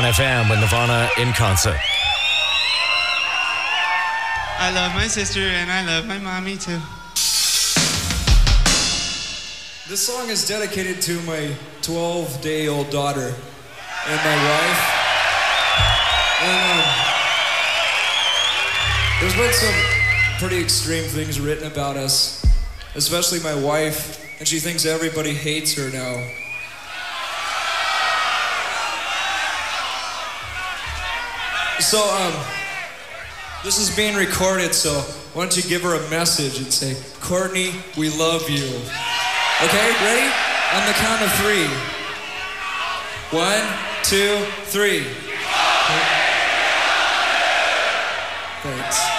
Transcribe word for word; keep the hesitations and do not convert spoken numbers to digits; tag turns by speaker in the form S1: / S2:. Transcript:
S1: F M with Nirvana in concert.
S2: I love my sister and I love my mommy too.
S3: This song is dedicated to my twelve-day-old daughter and my wife. And um, there's been some pretty extreme things written about us, especially my wife, and she thinks everybody hates her now. So, um, this is being recorded, so why don't you give her a message and say, Courtney, we love you. Okay, ready? On the count of three. One, two, three. Thanks.